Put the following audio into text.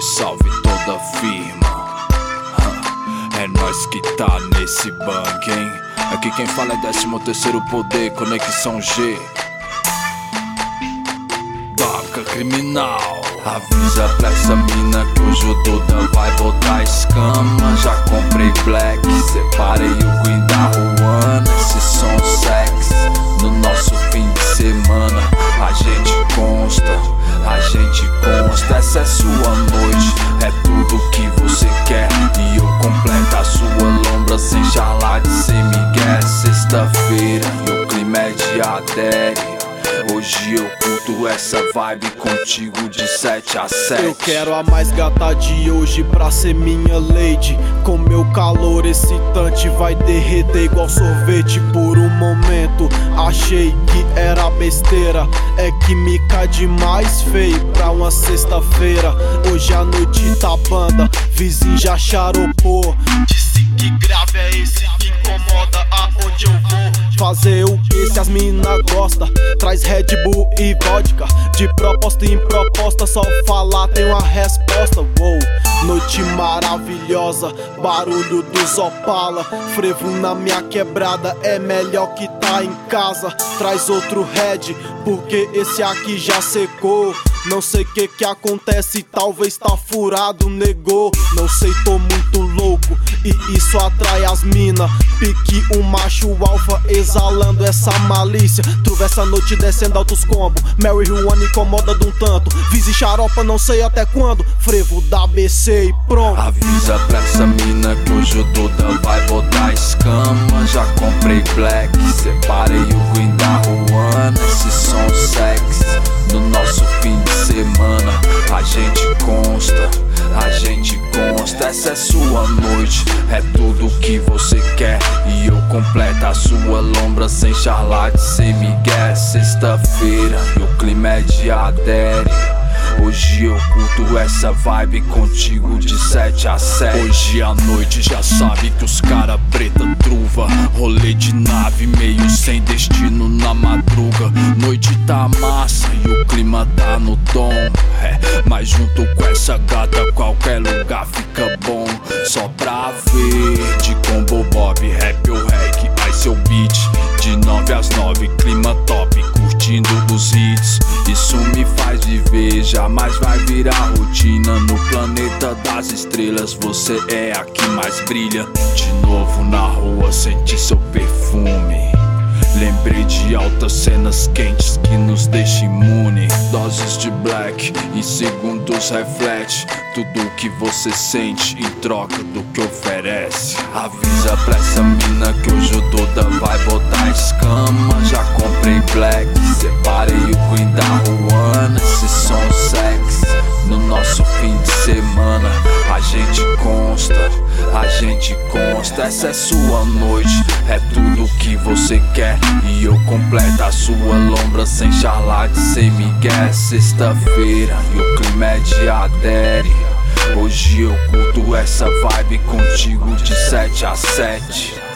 salve, salve toda firma. É nós que tá nesse bang, hein? Aqui quem fala é 13º poder, Conexão G. Doca criminal. Avisa pra essa mina que hoje o Duda vai botar escama. Já comprei black, separei o green da Ruana. Esse som sexy no nosso fim de semana. A gente consta, a gente consta. Essa é sua noite, é tudo que você quer. E eu completo a sua lombra sem charlar de ser migué. Sexta-feira e o clima é de adere. Hoje eu curto essa vibe contigo de 7 a 7. Eu quero a mais gata de hoje pra ser minha lady. Com meu calor excitante vai derreter igual sorvete. Por um momento achei que era besteira. É química demais, feio, pra uma sexta-feira. Hoje a noite tá banda, vizinho já charopou. Disse que grave é esse que incomoda aonde eu vou. Fazer o que se as mina gosta. Traz Red Bull e vodka. De proposta em proposta, só falar tem uma resposta. Uou, noite maravilhosa, barulho dos Opala. Frevo na minha quebrada, é melhor que tá em casa. Traz outro Red, porque esse aqui já secou. Não sei o que acontece, talvez tá furado, negou. Não sei, tô muito louco e isso atrai as mina. Pique um macho alfa exalando essa malícia. Truva essa noite descendo altos combos. Mary Juana incomoda de um tanto. Vise xaropa não sei até quando. Frevo da BC e pronto. Avisa pra essa mina que hoje o Duda vai botar escama. Já comprei black, separei o green da Ruana. Esse som sexy no nosso fim de semana. A gente consta, a gente consta. Essa é sua noite, é tudo que você quer. E eu completo a sua lombra sem charlar de ser migué. Sexta-feira e o clima é de adere. Hoje eu curto essa vibe contigo de 7 a 7. Hoje à noite já sabe que os cara preta truva. Rolê de nave meio sem destino na madruga. Noite tá massa e o clima tá no tom. Mas junto com essa gata qualquer lugar fica bom. Só pra ver de combo bob, rap ou reggae, aí seu beat. De 9 às 9, clima top, curtindo os hits. Isso me faz viver, jamais vai virar rotina. No planeta das estrelas você é a que mais brilha. De novo na rua senti seu perfume. Lembrei de altas cenas quentes que nos deixam imune. Doses de black em segundos reflete tudo que você sente em troca do que oferece. Avisa pra essa mina que hoje o Duda vai botar escama. Já comprei black, separei o green da Ruana. Esse som sexy no nosso fim de semana. A gente consta, a gente consta. Essa é sua noite, é tudo que você quer. E eu completo a sua lombra sem charlar de ser migué. Sexta-feira e o clima é de adere. Hoje eu curto essa vibe contigo de 7 a 7.